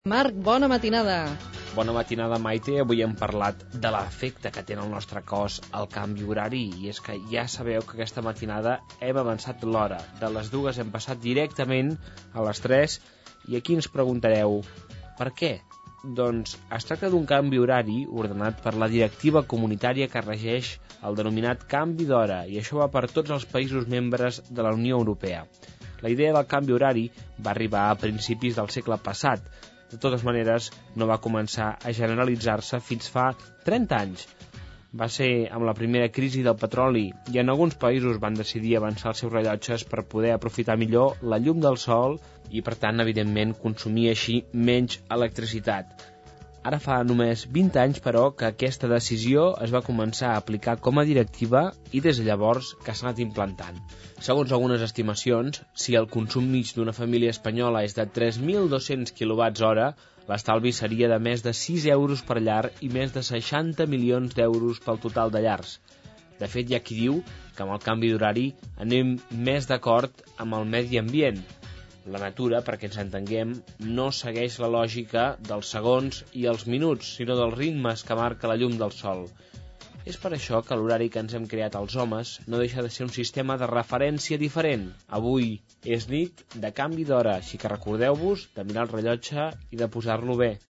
Marc, bona matinada. Bona matinada, Maite. Avui hem parlat de l'efecte que té en el nostre cos el canvi horari, i és que ja sabeu que aquesta matinada hem avançat l'hora. De les 2 hem passat directament a les 3, i aquí ens preguntareu per què? Doncs es tracta d'un canvi horari ordenat per la directiva comunitària que regeix el denominat canvi d'hora, i això va per tots els països membres de la Unió Europea. La idea del canvi horari va arribar a principis del segle passat. De totes maneres, no va començar a generalitzar-se fins fa 30 anys. Va ser amb la primera crisi del petroli, i en alguns països van decidir avançar els seus rellotges per poder aprofitar millor la llum del sol i, per tant, evidentment, consumir així menys electricitat. Ara fa només 20 anys, però, que aquesta decisió es va començar a aplicar com a directiva i des de llavors que s'ha anat implantant. Segons algunes estimacions, si el consum mig d'una família espanyola és de 3.200 kWh, l'estalvi seria de més de 6 euros per llar i més de 60 milions d'euros pel total de llars. De fet, hi ha qui diu que amb el canvi d'horari anem més d'acord amb el medi ambient. La natura, perquè ens entenguem, no segueix la lògica dels segons i els minuts, sinó dels ritmes que marca la llum del sol. És per això que l'horari que ens hem creat els homes no deixa de ser un sistema de referència diferent. Avui és nit de canvi d'hora, així que recordeu-vos de mirar el rellotge i de posar-lo bé.